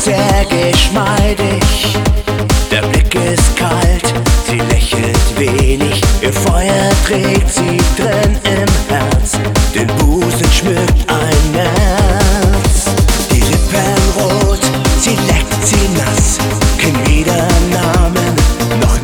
sehr geschmeidig. Der Blick ist kalt, sie lächelt wenig. Ihr Feuer trägt sie drin im Herz. Den Busen schmückt